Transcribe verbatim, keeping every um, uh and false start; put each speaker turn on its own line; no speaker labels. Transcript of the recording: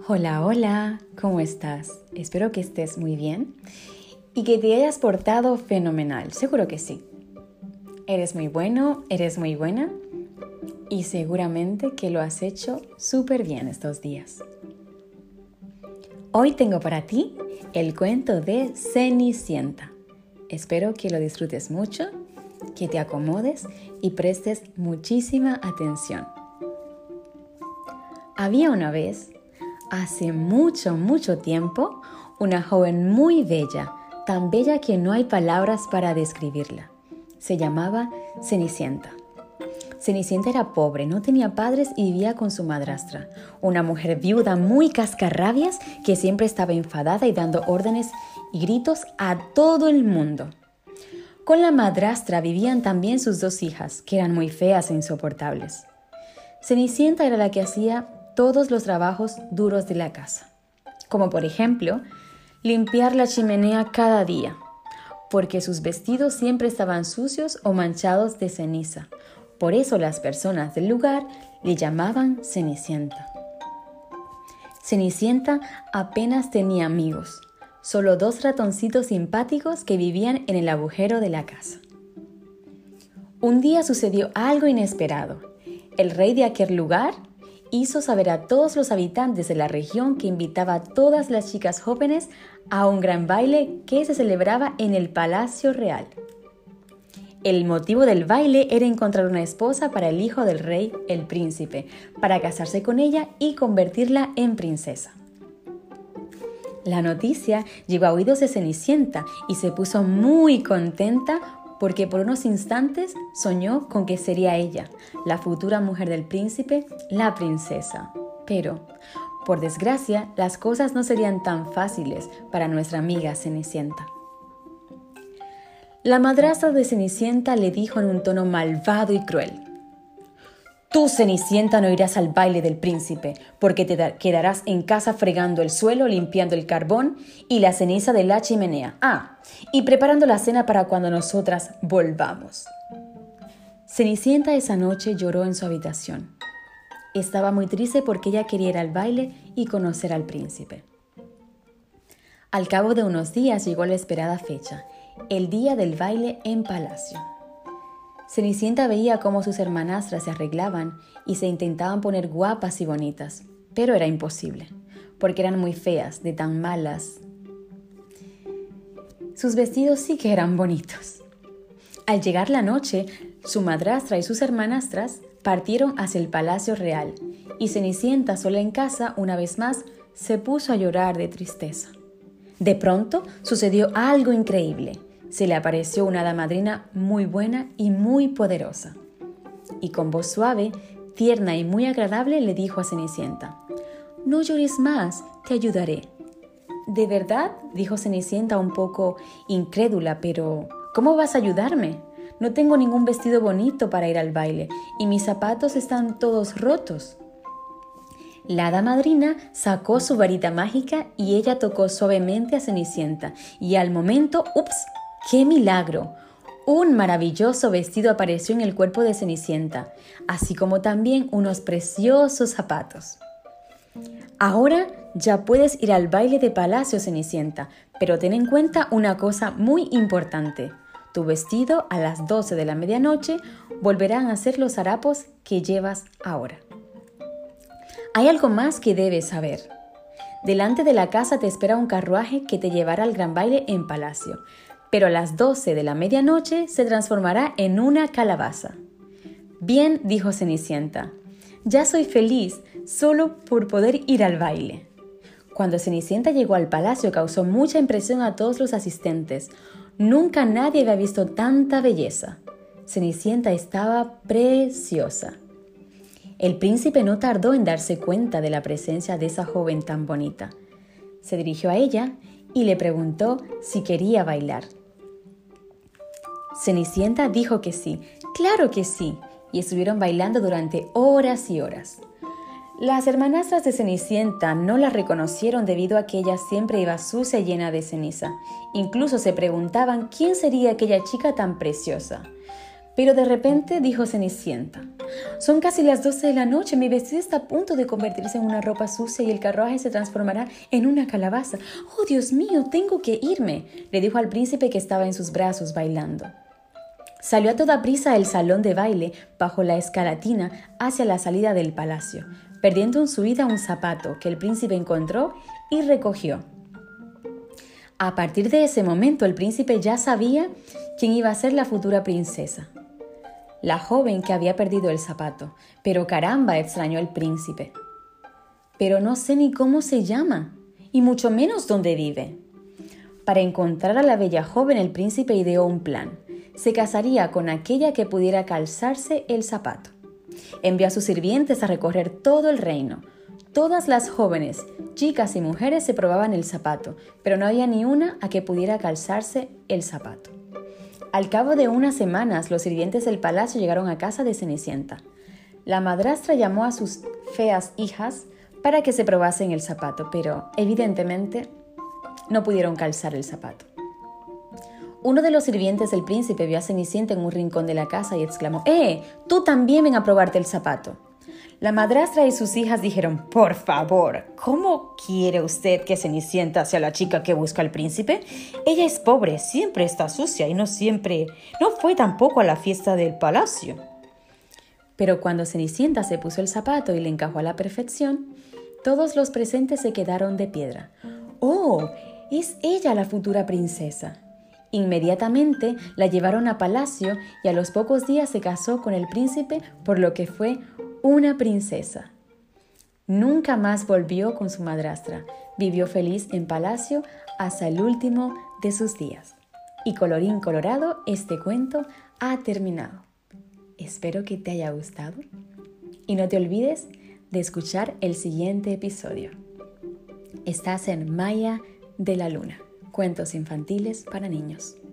Hola, hola, ¿cómo estás? Espero que estés muy bien y que te hayas portado fenomenal, seguro que sí. Eres muy bueno, eres muy buena y seguramente que lo has hecho súper bien estos días. Hoy tengo para ti el cuento de Cenicienta. Espero que lo disfrutes mucho, que te acomodes y prestes muchísima atención. Había una vez, hace mucho, mucho tiempo, una joven muy bella, tan bella que no hay palabras para describirla. Se llamaba Cenicienta. Cenicienta era pobre, no tenía padres y vivía con su madrastra, una mujer viuda muy cascarrabias que siempre estaba enfadada y dando órdenes y gritos a todo el mundo. Con la madrastra vivían también sus dos hijas, que eran muy feas e insoportables. Cenicienta era la que hacía todos los trabajos duros de la casa, como por ejemplo, limpiar la chimenea cada día, porque sus vestidos siempre estaban sucios o manchados de ceniza. Por eso las personas del lugar le llamaban Cenicienta. Cenicienta apenas tenía amigos, solo dos ratoncitos simpáticos que vivían en el agujero de la casa. Un día sucedió algo inesperado. El rey de aquel lugar hizo saber a todos los habitantes de la región que invitaba a todas las chicas jóvenes a un gran baile que se celebraba en el Palacio Real. El motivo del baile era encontrar una esposa para el hijo del rey, el príncipe, para casarse con ella y convertirla en princesa. La noticia llegó a oídos de Cenicienta y se puso muy contenta porque por unos instantes soñó con que sería ella, la futura mujer del príncipe, la princesa. Pero, por desgracia, las cosas no serían tan fáciles para nuestra amiga Cenicienta. La madrastra de Cenicienta le dijo en un tono malvado y cruel: «Tú, Cenicienta, no irás al baile del príncipe, porque te quedarás en casa fregando el suelo, limpiando el carbón y la ceniza de la chimenea. Ah, y preparando la cena para cuando nosotras volvamos». Cenicienta esa noche lloró en su habitación. Estaba muy triste porque ella quería ir al baile y conocer al príncipe. Al cabo de unos días llegó la esperada fecha, el día del baile en palacio. Cenicienta veía cómo sus hermanastras se arreglaban y se intentaban poner guapas y bonitas, pero era imposible, porque eran muy feas, de tan malas. Sus vestidos sí que eran bonitos. Al llegar la noche, su madrastra y sus hermanastras partieron hacia el Palacio Real, y Cenicienta, sola en casa, una vez más, se puso a llorar de tristeza. De pronto sucedió algo increíble. Se le apareció una hada madrina muy buena y muy poderosa. Y con voz suave, tierna y muy agradable le dijo a Cenicienta: «No llores más, te ayudaré». «¿De verdad?», dijo Cenicienta un poco incrédula, «pero ¿cómo vas a ayudarme? No tengo ningún vestido bonito para ir al baile y mis zapatos están todos rotos». La hada madrina sacó su varita mágica y ella tocó suavemente a Cenicienta y al momento, ¡ups!, ¡qué milagro! Un maravilloso vestido apareció en el cuerpo de Cenicienta, así como también unos preciosos zapatos. «Ahora ya puedes ir al baile de palacio, Cenicienta, pero ten en cuenta una cosa muy importante. Tu vestido a las doce de la medianoche volverán a ser los harapos que llevas ahora. Hay algo más que debes saber. Delante de la casa te espera un carruaje que te llevará al gran baile en palacio, pero a las doce de la medianoche se transformará en una calabaza». «Bien», dijo Cenicienta, «ya soy feliz solo por poder ir al baile». Cuando Cenicienta llegó al palacio causó mucha impresión a todos los asistentes. Nunca nadie había visto tanta belleza. Cenicienta estaba preciosa. El príncipe no tardó en darse cuenta de la presencia de esa joven tan bonita. Se dirigió a ella y le preguntó si quería bailar. Cenicienta dijo que sí, claro que sí, y estuvieron bailando durante horas y horas. Las hermanastras de Cenicienta no la reconocieron debido a que ella siempre iba sucia y llena de ceniza. Incluso se preguntaban quién sería aquella chica tan preciosa. Pero de repente dijo Cenicienta: «Son casi las doce de la noche, mi vestido está a punto de convertirse en una ropa sucia y el carruaje se transformará en una calabaza. ¡Oh, Dios mío, tengo que irme!», le dijo al príncipe que estaba en sus brazos bailando. Salió a toda prisa del salón de baile bajo la escalatina hacia la salida del palacio, perdiendo en su huida un zapato que el príncipe encontró y recogió. A partir de ese momento el príncipe ya sabía quién iba a ser la futura princesa, la joven que había perdido el zapato. Pero caramba, extrañó el príncipe. «Pero no sé ni cómo se llama, y mucho menos dónde vive». Para encontrar a la bella joven, el príncipe ideó un plan. Se casaría con aquella que pudiera calzarse el zapato. Envió a sus sirvientes a recorrer todo el reino. Todas las jóvenes, chicas y mujeres se probaban el zapato, pero no había ni una a que pudiera calzarse el zapato. Al cabo de unas semanas, los sirvientes del palacio llegaron a casa de Cenicienta. La madrastra llamó a sus feas hijas para que se probasen el zapato, pero evidentemente no pudieron calzar el zapato. Uno de los sirvientes del príncipe vio a Cenicienta en un rincón de la casa y exclamó: «¡Eh! Tú también ven a probarte el zapato». La madrastra y sus hijas dijeron: «Por favor, ¿cómo quiere usted que Cenicienta sea la chica que busca al príncipe? Ella es pobre, siempre está sucia y no siempre, no fue tampoco a la fiesta del palacio». Pero cuando Cenicienta se puso el zapato y le encajó a la perfección, todos los presentes se quedaron de piedra. «¡Oh! Es ella la futura princesa». Inmediatamente la llevaron a palacio y a los pocos días se casó con el príncipe, por lo que fue una princesa. Nunca más volvió con su madrastra. Vivió feliz en palacio hasta el último de sus días. Y colorín colorado, este cuento ha terminado. Espero que te haya gustado y no te olvides de escuchar el siguiente episodio. Estás en Maya de la Luna, cuentos infantiles para niños.